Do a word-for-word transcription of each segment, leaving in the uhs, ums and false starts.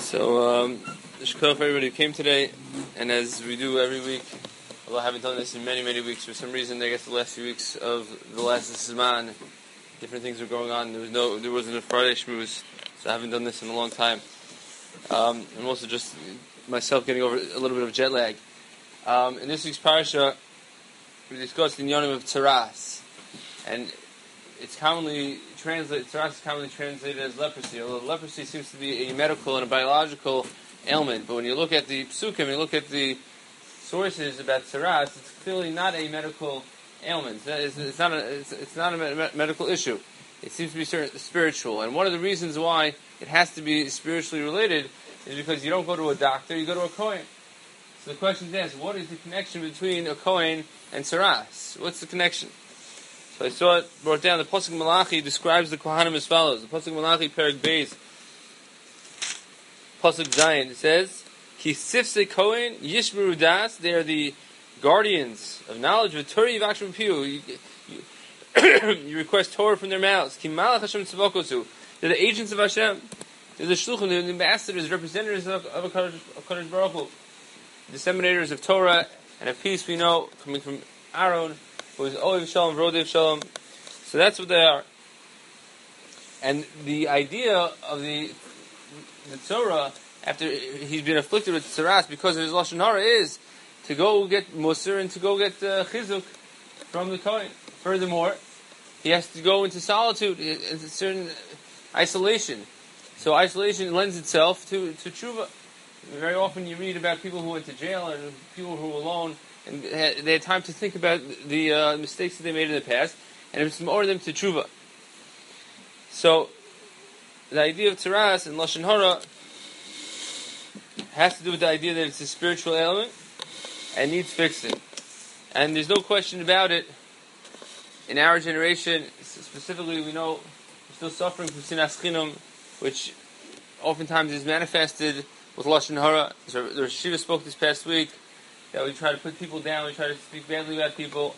So, um, Shkoch for everybody who came today, and as we do every week, although I haven't done this in many, many weeks, for some reason, I guess the last few weeks of the last Zman, different things were going on. There was no, there wasn't a Friday Shmooze, so I haven't done this in a long time. Um, and also just myself getting over a little bit of jet lag. Um, in this week's parasha, we discussed the Yonim of Tzaras, and it's commonly translated, Tzaras is commonly translated as leprosy, although leprosy seems to be a medical and a biological ailment. But when you look at the psukim, and you look at the sources about Tzaras, it's clearly not a medical ailment. It's, it's not a, it's, it's not a me- medical issue. It seems to be spiritual. And one of the reasons why it has to be spiritually related is because you don't go to a doctor, you go to a Kohen. So the question is asked, what is the connection between a Kohen and Tzaras? What's the connection? So I saw it brought down. The Pasuk Malachi describes the Kohanim as follows. The Pasuk Malachi, Perek Beis, Pasuk Zayin, it says, Ki sifse Kohen yishmeru das. They are the guardians of knowledge. V'turi yivakshim piu. You request Torah from their mouths. Ki malach Hashem tzavakosu. They're the agents of Hashem. They're the shluchim. They're the ambassadors, representatives of, of HaKadosh Baruch Hu. Disseminators of Torah and of peace. We know coming from Aaron, who is Ohev Shalom, Rodev Shalom. So that's what they are. And the idea of the the Torah, after he's been afflicted with Tzaras because of his Lashon Hara, is to go get Musar and to go get uh, Chizuk from the Kohen. Furthermore, he has to go into solitude, into certain isolation. So isolation lends itself to, to tshuva. Very often you read about people who went to jail and people who were alone, and they had time to think about the uh, mistakes that they made in the past, and it was more them to tshuva. So, the idea of Tzaras and Lashon Hara has to do with the idea that it's a spiritual element and needs fixing. And there's no question about it. In our generation, specifically, we know we're still suffering from Sinas Chinam, which oftentimes is manifested with Lashon Hara. So the Rosh Hashiva spoke this past week that we try to put people down, we try to speak badly about people.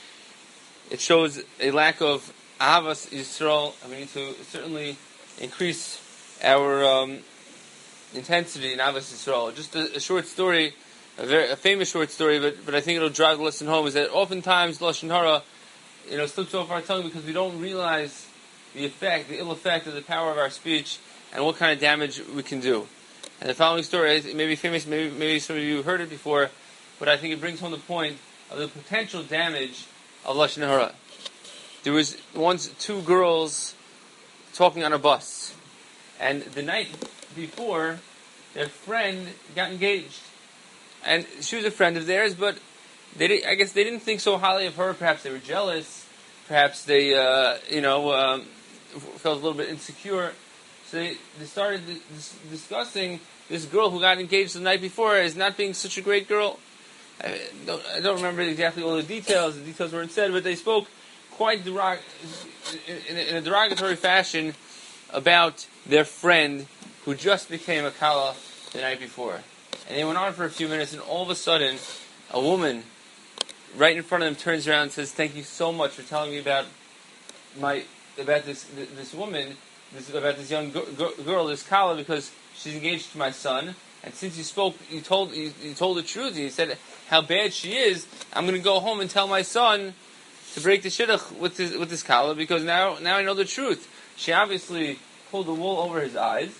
It shows a lack of Ahavas Yisrael, and we need to certainly increase our um, intensity in Ahavas Yisrael. Just a, a short story, a very a famous short story, but but I think it'll drive the lesson home, is that oftentimes Lashon Hara, you know, slips off our tongue because we don't realize the effect, the ill effect of the power of our speech and what kind of damage we can do. And the following story, it may be famous, maybe, maybe some of you heard it before, but I think it brings home the point of the potential damage of Lashon Hara. There was once two girls talking on a bus, and the night before, their friend got engaged. And she was a friend of theirs, but they did, I guess they didn't think so highly of her. Perhaps they were jealous. Perhaps they, uh, you know, um, felt a little bit insecure. So they, they started dis- discussing this girl who got engaged the night before as not being such a great girl. I don't, I don't remember exactly all the details. The details weren't said, but they spoke quite derog- in, in a derogatory fashion about their friend who just became a Kala the night before. And they went on for a few minutes, and all of a sudden, a woman right in front of them turns around and says, "Thank you so much for telling me about my about this this woman, this, about this young girl, this Kala, because she's engaged to my son. And since you spoke, you told you, you told the truth. And you said how bad she is. I'm going to go home and tell my son to break the shidduch with this with this Kala, because now now I know the truth. She obviously pulled the wool over his eyes,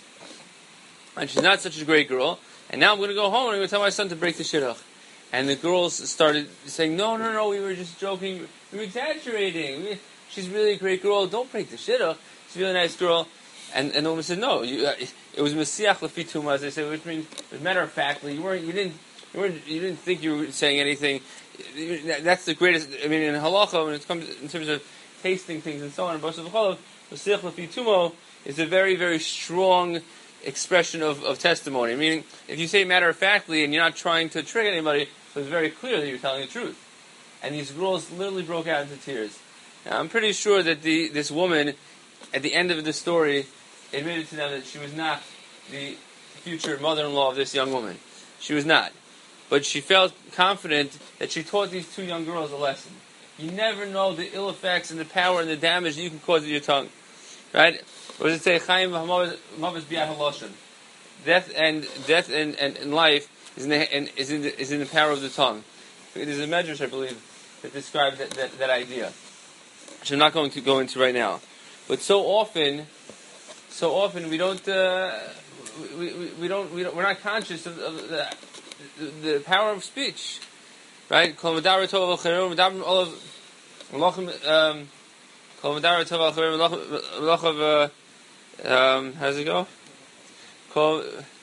and she's not such a great girl. And now I'm going to go home and I'm going to tell my son to break the shidduch." And the girls started saying, "No, no, no, we were just joking. We were exaggerating. We, she's really a great girl. Don't break the shidduch. She's a really nice girl." And and the woman said, "No, you, uh, it was Mesiach Lefi Tuma," as they said, which means, as a matter of fact, you weren't, you didn't, you weren't, you didn't think you were saying anything. That's the greatest. I mean, in halacha, when it comes in terms of tasting things and so on, Mesiach Lefi Tuma is a very, very strong expression of, of testimony. Meaning, if you say matter of factly and you're not trying to trick anybody, so it's very clear that you're telling the truth. And these girls literally broke out into tears. Now, I'm pretty sure that the this woman, at the end of the story, admitted to them that she was not the future mother-in-law of this young woman. She was not. But she felt confident that she taught these two young girls a lesson. You never know the ill effects and the power and the damage that you can cause with your tongue. Right? What does it say? Chaim v'hamavis b'yad haloshen. death and death and, and, and life is in the and is in the, is in the power of the tongue. There's a medrash, I believe, that describes that, that, that idea, which I'm not going to go into right now. But so often, so often we don't uh, we, we, we don't we don't we're not conscious of, of the, the the power of speech, right? Kol medar tov al medar all of um kol medar tov al um how does it go? Kol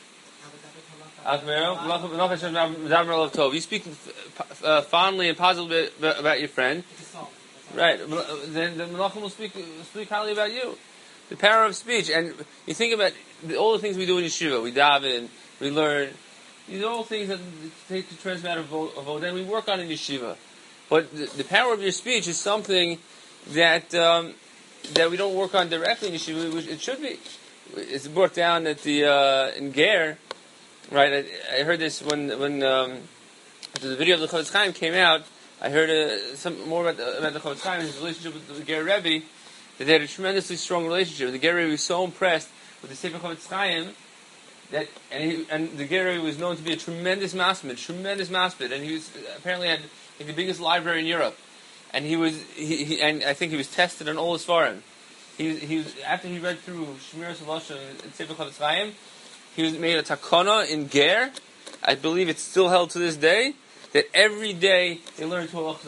you speak uh, fondly and positively about your friend, right? Then the Malachim will speak speak highly about you. The power of speech, and you think about the, all the things we do in yeshiva. We daven, we learn. These are all things that take the transmat of vote, and we work on in yeshiva. But the, the power of your speech is something that um, that we don't work on directly in yeshiva. Which it should be. It's brought down at the uh, in Ger. Right, I, I heard this when when um, the video of the Chofetz Chaim came out. I heard uh, some more about the, about the Chofetz Chaim and his relationship with the Ger Rebbe. That they had a tremendously strong relationship. The Ger Rebbe was so impressed with the Sefer Chofetz Chaim that, and he, and the Ger Rebbe was known to be a tremendous masmid, tremendous masmid, and he was apparently had like, the biggest library in Europe. And he was, he, he and I think he was tested on all his Svarim. He he was after he read through Shmiras Halosha and Sefer Chofetz Chaim. He was made a takana in Ger. I believe it's still held to this day. That every day they learn two halachas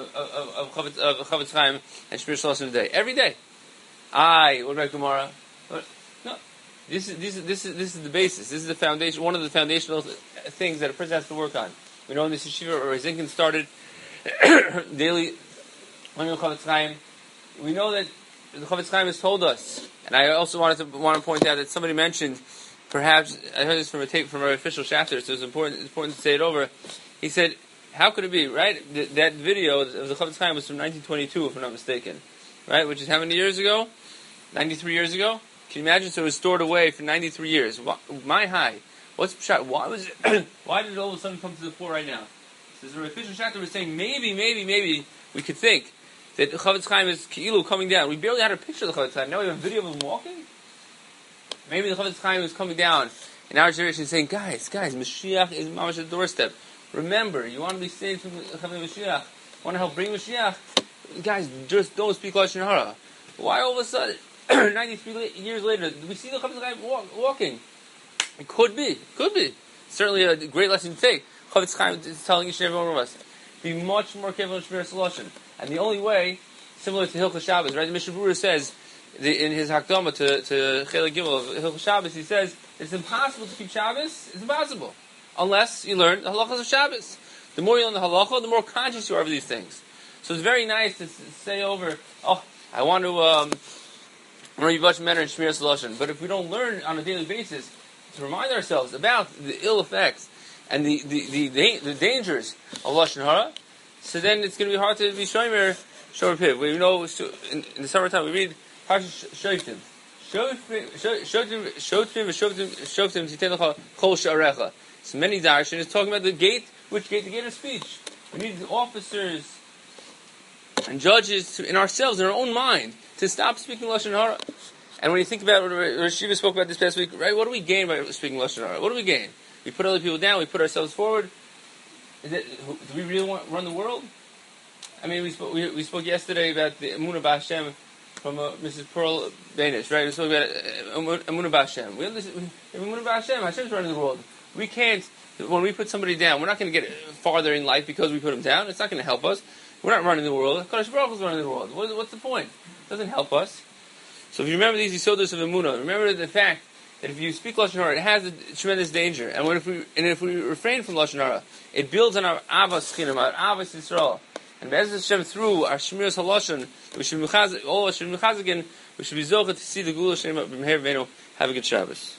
of Chofetz Chaim and Shmir Shloshim a day. Every day. Aye, what about Gemara? No, this is this is this is this is the basis. This is the foundation. One of the foundational things that a person has to work on. We know in this yeshiva, or Zinkin started daily learning Chofetz Chaim. We know that the Chofetz Chaim has told us, and I also wanted to want to point out that somebody mentioned. Perhaps I heard this from a tape from our official chapter, so it's important. It's important to say it over. He said, "How could it be right? Th- that video of the Chofetz Chaim was from nineteen twenty-two, if I'm not mistaken, right? Which is how many years ago? ninety-three years ago. Can you imagine? So it was stored away for ninety-three years. Why, my high. What's the shot? Why was it? Why did it all of a sudden come to the fore right now? So the official chapter was saying maybe, maybe, maybe we could think that the Chofetz Chaim is Ki'ilu coming down. We barely had a picture of the Chofetz Chaim. Now we have a video of him walking. Maybe the Chofetz Chaim was coming down in our generation saying, guys, guys, Mashiach is mamash at the doorstep. Remember, you want to be saved from Mashiach. Want to help bring Mashiach? Guys, just don't speak Lashon Hara. Why all of a sudden, ninety-three years later, do we see the Chofetz Chaim walk, walking? It could be. Could be. Certainly a great lesson to take. Chofetz Chaim is telling each and every one of us, be much more careful in Shmiras Haloshin. And the only way, similar to Hilchos Shabbos, right? The Mishnah Berurah says, The, in his Hakdama to, to Chelik Gimel of Hilchos Shabbos, he says it's impossible to keep Shabbos. It's impossible unless you learn the halachas of Shabbos. The more you learn the halacha, the more conscious you are of these things. So it's very nice to s- say over, oh, I want to um, be much better in Shmiras Haloshin. But if we don't learn on a daily basis to remind ourselves about the ill effects and the the, the, the, the dangers of Lashon Hara, so then it's going to be hard to be shomer shomer piv. We know in, in the summertime we read Parshat Shoftim. Shoftim, Shoftim, Shoftim, Shoftim, Titen Lecha Kol Sha'arecha. So many darshan is talking about the gate. Which gate? The gate of speech. We need officers and judges to, in ourselves, in our own mind, to stop speaking Lashon Hara. And when you think about what Rashiva spoke about this past week, right? What do we gain by speaking Lashon Hara? What do we gain? We put other people down. We put ourselves forward. Is it, do we really want to run the world? I mean, we spoke. We, we spoke yesterday about the Emunah B'Hashem from uh, Missus Pearl Banish, right? We spoke about uh, Emunah B'Hashem. We understand Emunah B'Hashem. Hashem's running the world. We can't. When we put somebody down, we're not going to get farther in life because we put them down. It's not going to help us. We're not running the world. Kadosh Baruch Hu is running the world. What, what's the point? It doesn't help us. So if you remember these Yisodos of Emunah, remember the fact that if you speak Lashon Hara, it has a tremendous danger. And what if we and if we refrain from Lashon Hara, it builds on our Avas Chinim, our Avas Yisrael. And Be'ez Hashem, through our Shmiras Haloshin, we should be all should be Mechazakin, we should be Zocha to see the Gula Shem B'Meher V'Eino. Have a good Shabbos.